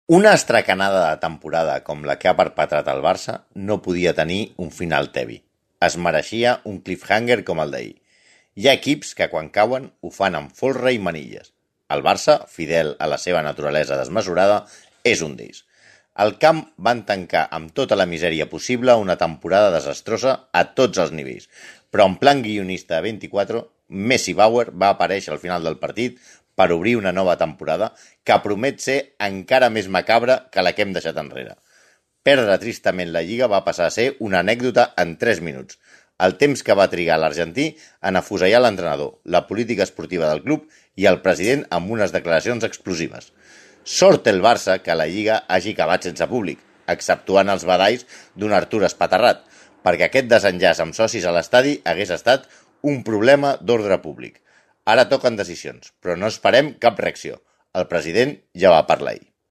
Una estracanada de temporada com la que ha perpetrat el Barça no podia tenir un final tebi. Es mereixia un cliffhanger com el d'ahir. Hi ha equips que quan cauen ho fan amb folre i manilles. El Barça, fidel a la seva naturalesa desmesurada, és un d'ells. Al camp van tancar amb tota la misèria possible una temporada desastrosa a tots els nivells, però en plan guionista de 24, Messi Bauer va aparèixer al final del partit per obrir una nova temporada que promet ser encara més macabra que la que hem deixat enrere. Perdre tristament la Lliga va passar a ser una anècdota en 3 minuts, el temps que va trigar l'argentí en afusellar l'entrenador, la política esportiva del club i el president amb unes declaracions explosives. Sort el Barça que la Lliga hagi acabat sense públic, exceptuant els badalls d'un Artur espaterrat, perquè aquest desenllaç amb socis a l'estadi hagués estat un problema d'ordre públic. Ara toquen decisions, però no esperem cap reacció. El president ja va parlar ahir.